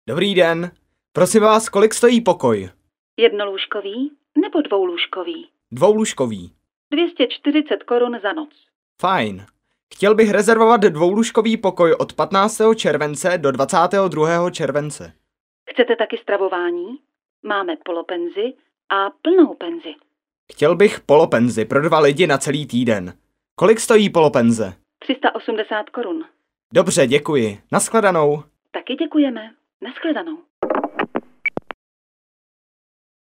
Dobrý den. Prosím vás, kolik stojí pokoj? Jednolůžkový nebo dvoulůžkový? Dvoulůžkový. 240 korun za noc. Fajn. Chtěl bych rezervovat dvoulůžkový pokoj od 15. července do 22. července. Chcete taky stravování? Máme polopenzi a plnou penzi. Chtěl bych polopenzi pro 2 lidi na celý týden. Kolik stojí polopenze? 380 korun. Dobře, děkuji. Nashledanou. Taky děkujeme. Nashledanou.